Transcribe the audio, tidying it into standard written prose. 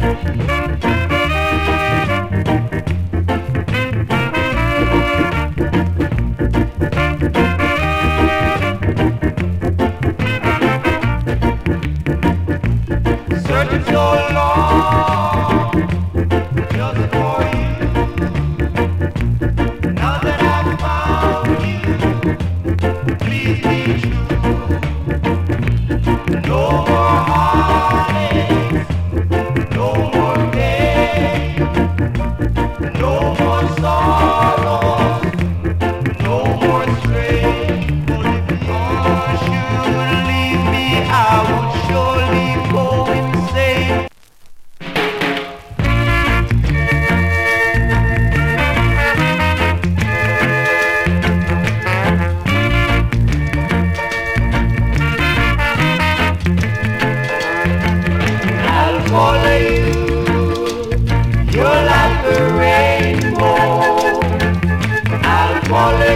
Searching so long just for you. Now that I've found you, please be true. No more heartaches, no more pain, no more sorrows, no more strain. But if you should leave me, I would surely go insane. I'll follow you. You're like a rainbow. I'll follow